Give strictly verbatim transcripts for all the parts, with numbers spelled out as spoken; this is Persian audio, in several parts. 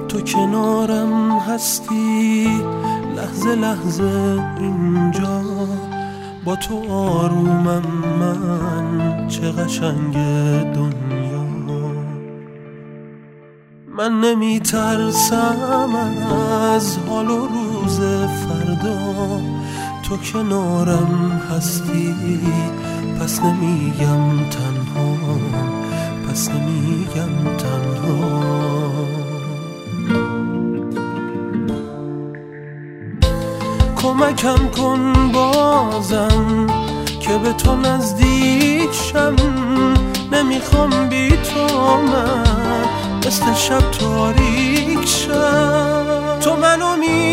تو کنارم هستی لحظه لحظه اینجا، با تو آرومم من، چه قشنگ دنیا. من نمی ترسم از حال و روز فردا، تو کنارم هستی پس نمیگم تنها، پس نمیگم تنها. کمکم کن بازم که به تو نزدیک شم، نمیخوام بی تو من مثل شب تاریک شم. تو منو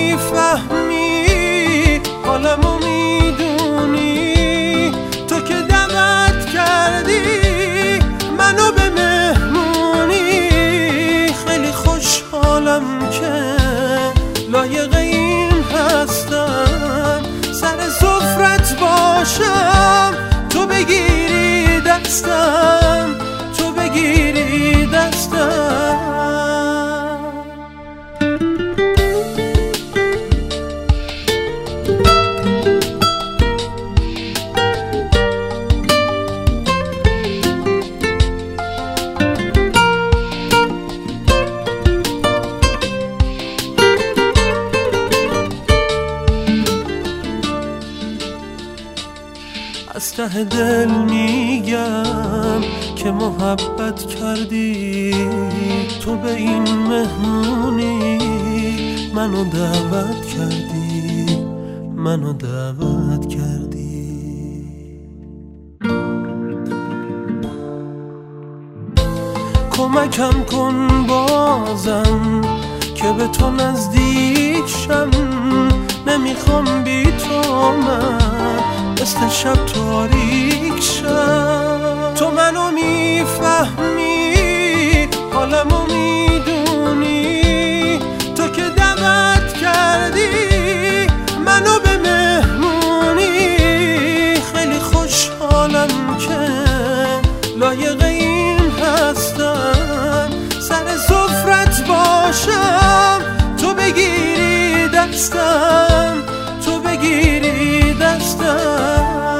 میفهمی، حالمو میدونی، تو که دعوت کردی منو به مهمونی. خیلی خوشحالم که لایق این هستم، سر سفرت باشم، تو بگیری دستم، تو بگیری دستم. از ته دل میگم که محبت کردی، تو به این مهمونی منو دعوت کردی، منو دعوت کردی. کمکم کن بازم که به تو نزدیک شم، نمیخوام بی تو من مثل شب تاریک شم. تو منو میفهمی، حالمو میدونی، تو که دعوت کردی منو به مهمونی. خیلی خوشحالم که لایق این هستم، سر سفرت باشم، تو بگیری دستم، تو بگیری دستم.